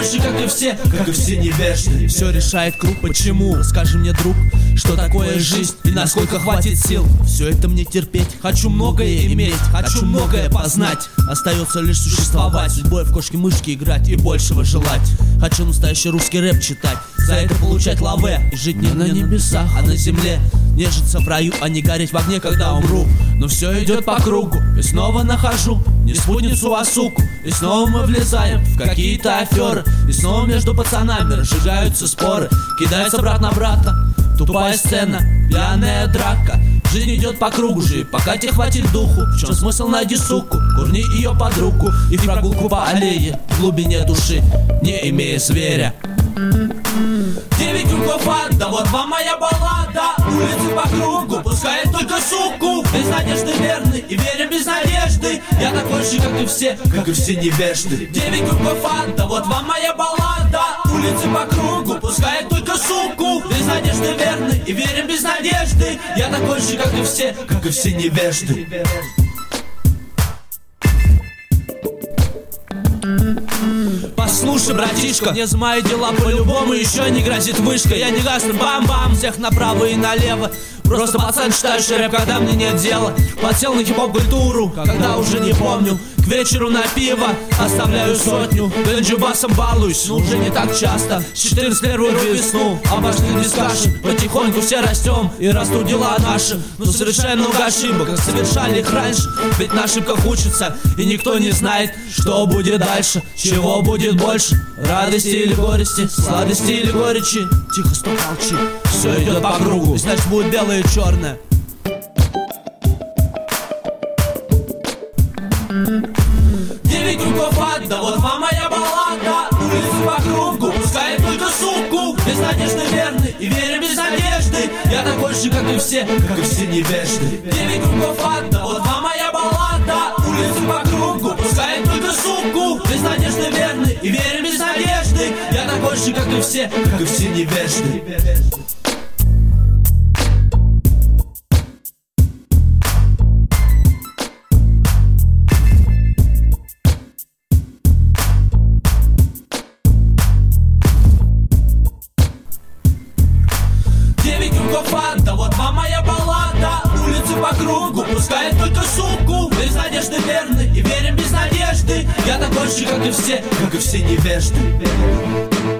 такой же, как и все невежды. Все решает круг, почему? Расскажи мне, друг, что такое жизнь и насколько хватит сил все это мне терпеть. Хочу многое иметь, хочу многое познать. Остается лишь существовать, судьбой в кошки-мышки играть и большего желать. Хочу настоящий русский рэп читать, за это получать лаве и жить не на небесах, а на земле. Нежиться в раю, а не гореть в огне, когда умру. Но все идет по кругу, и снова нахожу не спутницу, а суку. И снова мы влезаем в какие-то аферы, и снова между пацанами разжигаются споры. Кидается брат на брата, тупая сцена, пьяная драка. Жизнь идет по кругу, живи, пока тебе хватит духу. В чем смысл, найди суку, курни ее под руку и в прогулку по аллее в глубине души, не имея зверя. 9 кругов ада, вот вам моя баллада. Улицы по кругу, пускает только суку. Без надежды верны и верим без надежды. Я такой же, как и все невежды. 9 кругов ада, вот вам моя баллада. Улицы по кругу, пускает только суку. Без надежды верны и верим без надежды. Я такой же, как и все невежды. Послушай, братишка, не знаю дела по-любому, еще не грозит вышка. Я не гасну, бам-бам, всех направо и налево. Просто пацан читающий рэп, когда мне нет дела. Подсел на хип-хоп культуру, когда уже не помню. К вечеру на пиво оставляю сотню. Бенджи-басом балуюсь, но уже не так часто. С 14 первую весну обошли дискашн. Потихоньку все растем и растут дела наши. Но совершаем много ошибок, как совершали их раньше. Ведь на ошибках учатся, и никто не знает, что будет дальше, чего будет больше. Радости или горести, сладости или горечи. Тихо, стоп, молчи, все идет по кругу, значит будет белое и черное. 9 кругов ада, вот вам моя баллада. Улицы по кругу, пускает только суку. Без надежды верны и верим без надежды. Я такой же, как и все невежды. 9 кругов ада, вот вам моя баллада. Улицы по кругу, пускает только суку. Без надежды верны и верим без надежды. Я такой же, как и все невежды. 9 кругов ада, вот вам моя баллада. Улицы по кругу, пускает только суку. Без надежды верны и верим без надежды. Я такой же, как и все невежды.